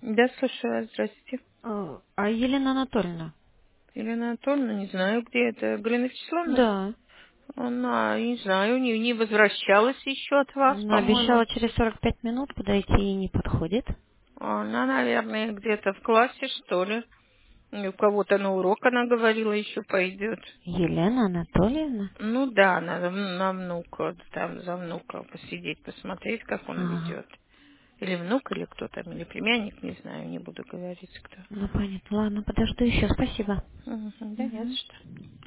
Да, слушаю вас, здравствуйте. А Елена Анатольевна? Елена Анатольевна, не знаю, где это. Галина Вячеславовна? Да. Она, не знаю, не возвращалась еще от вас, Она по-моему. обещала через 45 минут подойти и не подходит. Она, наверное, где-то в классе, что ли. И у кого-то на урок, она говорила, еще пойдет. Елена Анатольевна? Ну да, надо на внука, там за внука посидеть, посмотреть, как он Ага. ведет. Или внук, или кто там, или племянник, не знаю, не буду говорить, кто. Ну понятно. Ладно, подожду еще. Спасибо. Мгм, да, не за Мгм. что.